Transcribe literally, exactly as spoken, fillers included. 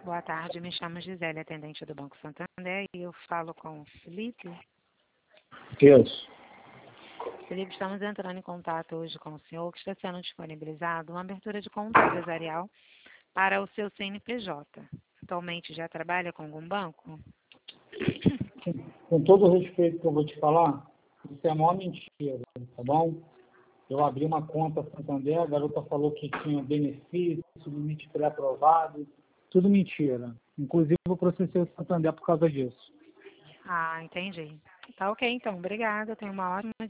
Boa tarde, me chamo Gisele, atendente do Banco Santander, e eu falo com o Felipe. Isso. Felipe, estamos entrando em contato hoje com o senhor, que está sendo disponibilizado uma abertura de conta empresarial para o seu C N P J. Atualmente já trabalha com algum banco? Com todo o respeito que eu vou te falar, isso é a maior mentira, tá bom? Eu abri uma conta Santander, a garota falou que tinha benefício, limite pré-aprovado, tudo mentira. Inclusive, eu processei o Santander por causa disso. Ah, entendi. Tá ok, então. Obrigada. Tenha uma ótima